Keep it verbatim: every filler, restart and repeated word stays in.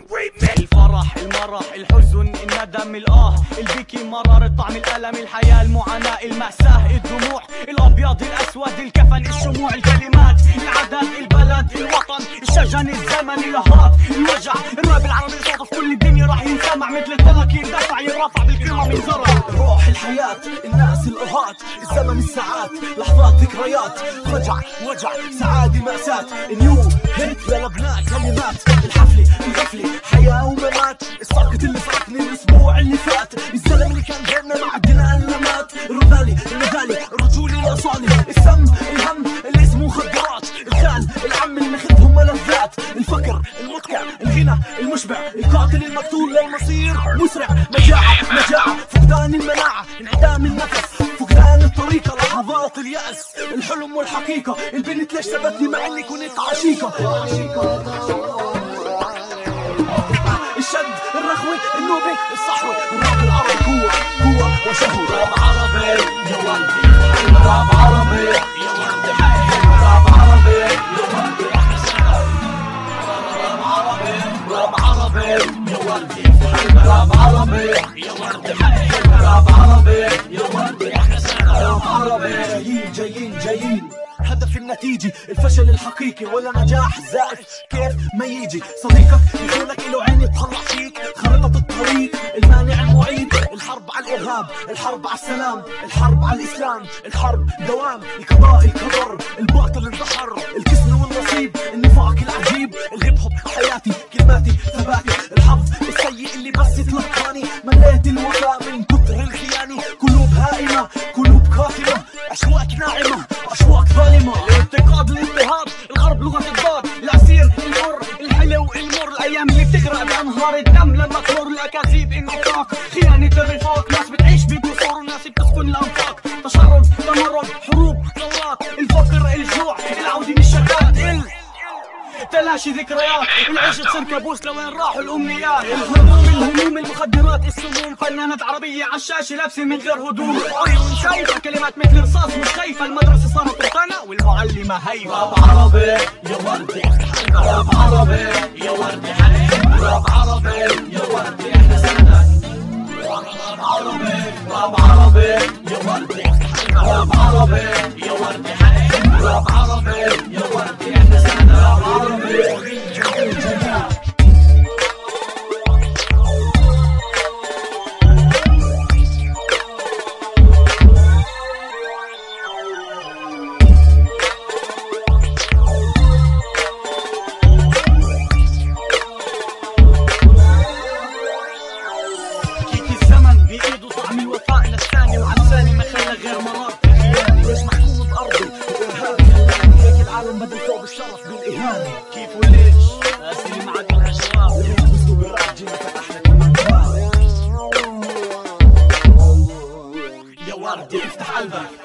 الفرح، المرح، الحزن، الندم، الآه، البكي، مرار، الطعم، الألم، الحياة، المعاناة، المأساة، الدموع، الأبيض، الأسود، الكفن، الشموع، الكلمات، العدد، البلد، الوطن، الشجن، الزمن، الأهات، الوجع، الراب العربي صوته في كل الدنيا راح ينسمع مثل الفلك يندفع يرفع بالكلمة من زرع. روح الحياة، الناس، الأهات، الزمن، الساعات، لحظات، ذكريات، فجع، وجع، سعادة، مأساة، نيو هيت للبناء، كلمات، الحفلة، الغفلة، حياة وممات، الساقط اللي فاتني الأسبوع اللي فات، الزلم اللي كان بيننا مع الدنيا اللي مات، الرذالي، النذالي، الرجولي، الأصالي، السم، الهم، اللي اسمه مخدرات، الخال، العم اللي ماخذهم ملذات، الفقر، المتكع، الغنى، المشبع، القاتل المقتول للمصير مسرع، مجاعة، مجاعة، فقدان المناعة، انعدام النفس، فقدان الطريقة، لحظات اليأس، الحلم والحقيقة، البنت ليش سبتني مع اني كنت عشيقة، الشد، الرخوة، النوبة، الصحوة، الراب العربي قوة، قوة وشهوة. راب عربي يا ولدي، راب عربي يا ولدي، راب عربي يا ولدي، راب عربي، راب عربي يا ولدي، راب عربي يا ولدي، راب عربي يا ولدي، راب عربي. جايين جايين جايين، هدف النتيجة، الفشل الحقيقي ولا نجاح زائف كيف ما يجي، صديقك يخونك له عين يتطلع فيك، خريطة الطريق، المانع المعيد، الحرب على الإرهاب، الحرب على السلام، الحرب على الإسلام، الحرب دوام، القضاء، القدر، الباطل انتحر، الكسل والنصيب، النفاق العجيب، الهيب هوب حياتي، كلماتي، ثباتي، الحظ السيء اللي بس يتلقاني، مليت الوفاء من كتر الخيانة، قلوب هائمة، قلوب قاتمة، أشواك ناعمة، أشواك ظالمة، الانتقاد، الاضطهاد، الغرب لغة الضاد، العسير، المر، الحلو، المر، الأيام اللي بتغرق بأنهار الدم لما تمر، الأكاذيب، النفاق، خيانة الرفاق، ناس بتعيش بقصور وناس بتسكن الأنفاق، تشرد، تمرد، حروب، ثورات، الفقر، الجوع، العودة من الشتات، تلاشي ذكريات، العيش تصير كابوس لوين راحوا الأمنيات، الهموم، الهموم، المخدرات، السموم، فنانات عربية عالشاشة لابسة من غير هدوم، عيون شايفة، كلمات مثل رصاص مش خايفة، المدرسة صارت روتانا والمعلمة هيفا. راب عربي يا وردي، راب عربي يا وردي، راب عربي يا وردي، احنا سندك، راب عربي، راب عربي يا وردي، راب عربي يا وردي، راب عربي يا وردي، احنا سندك، راب عربي. بإيده طعم الوفاء نساني وعساني ما خلى غير مرار في خياني، ليش محكوم بأرضي والإرهاب خلاني هيك العالم بدل ثوب الشرف بالإهانة، كيف وليش بس اللي معدل هالشباب اللي بيحبسوا بالراب جينا فتحنا كمان باب، يا وردي افتح قلبك.